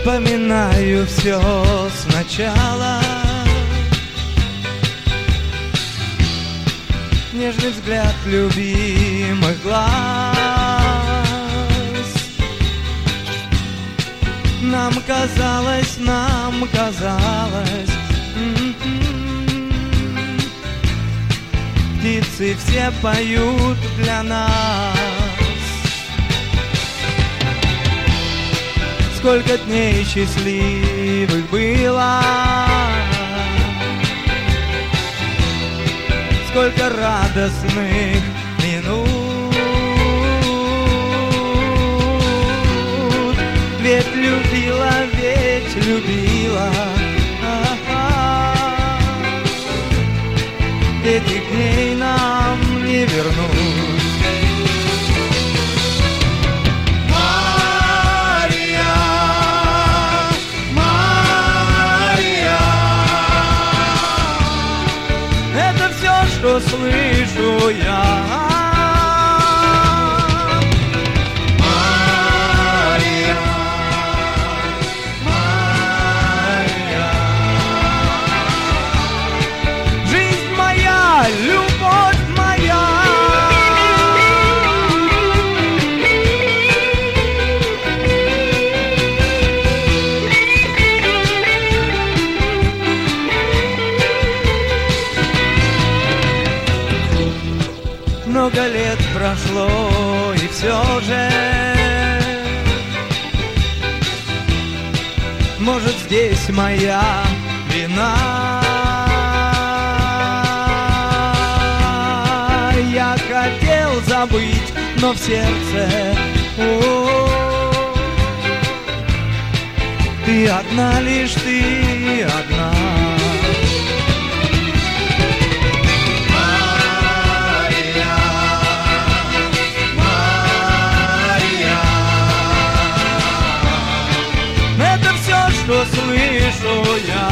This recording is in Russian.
Вспоминаю все сначала. Нежный взгляд любимых глаз. Нам казалось, птицы все поют для нас. Сколько дней счастливых было, сколько радостных минут. Ведь любила, этих дней нам не вернуть. Что слышу я. Мария, Мария, жизнь моя, любовь моя. Много лет прошло, и все же, может, здесь моя вина. Я хотел забыть, но в сердце ты одна, лишь ты одна. Что слышу я.